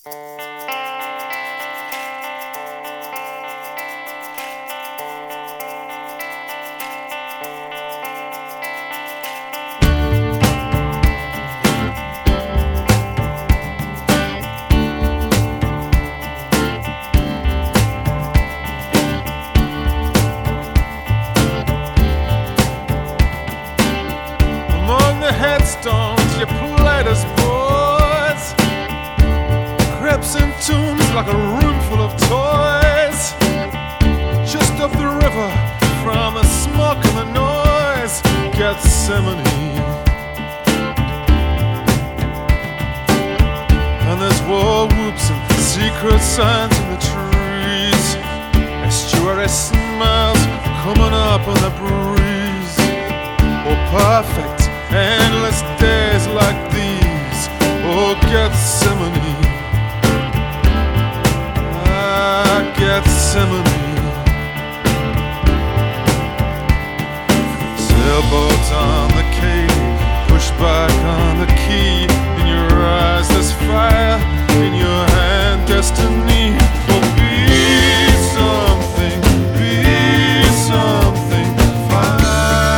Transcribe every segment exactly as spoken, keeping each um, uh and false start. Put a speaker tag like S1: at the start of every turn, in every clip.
S1: Headstones, you played us boys, crypts and tombs like a room full of toys. Just up the river from the smoke and the noise, Gethsemane. And there's war whoops and secret signs in the trees, estuary smiles coming up on the breeze. Oh, perfect endless days like these, oh Gethsemane, ah Gethsemane. Sailboats on the quay, push back on the key. In your eyes there's fire, in your hand destiny. Oh, be something, be something fine.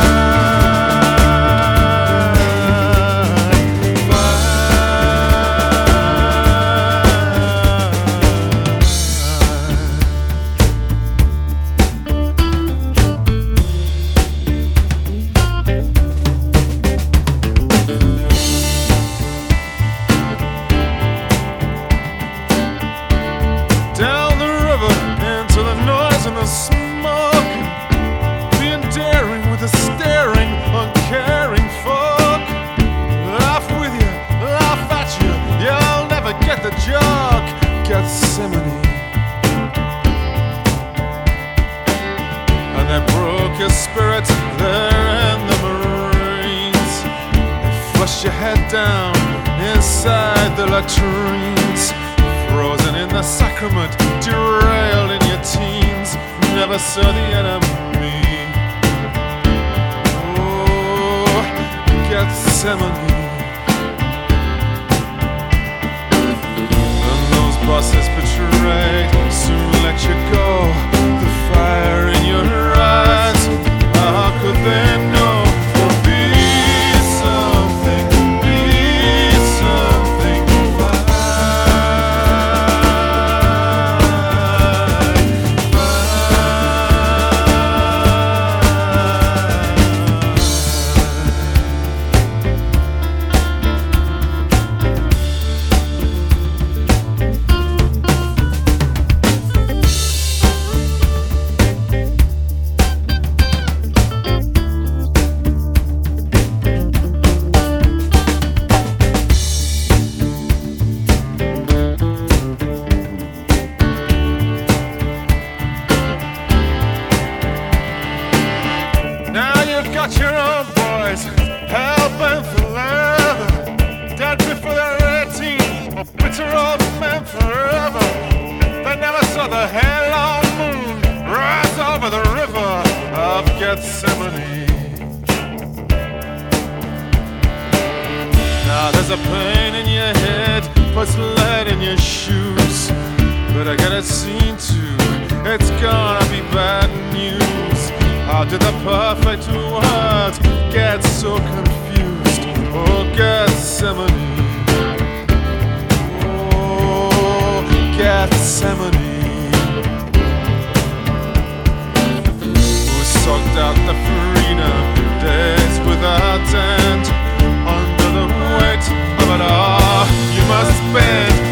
S1: The smoke, being daring with the staring, uncaring folk. Laugh with you, laugh at you, you'll never get the joke. Gethsemane. And they broke your spirit there in the Marines. They flushed your head down inside the latrines, frozen in the sacrament, derailed in your teens. Never saw the enemy. Oh, Gethsemane. And those bosses betrayed soon let you go. The fire in your eyes, how could they know? Oh, be something, be something fine. Got your own boys, hell-bent for leather, dead before they're eighteen, or bitter old men forever. They never saw the halo moon rise over the river of Gethsemane. Now there's a pain in your head, puts lead in your shoes, but I got it seen to, it's gonna be bad news. How did the perfect words get so confused? Oh, Gethsemane. Oh, Gethsemane. Who sucked out the freedom, days without end. Under the weight of it all, you must bend.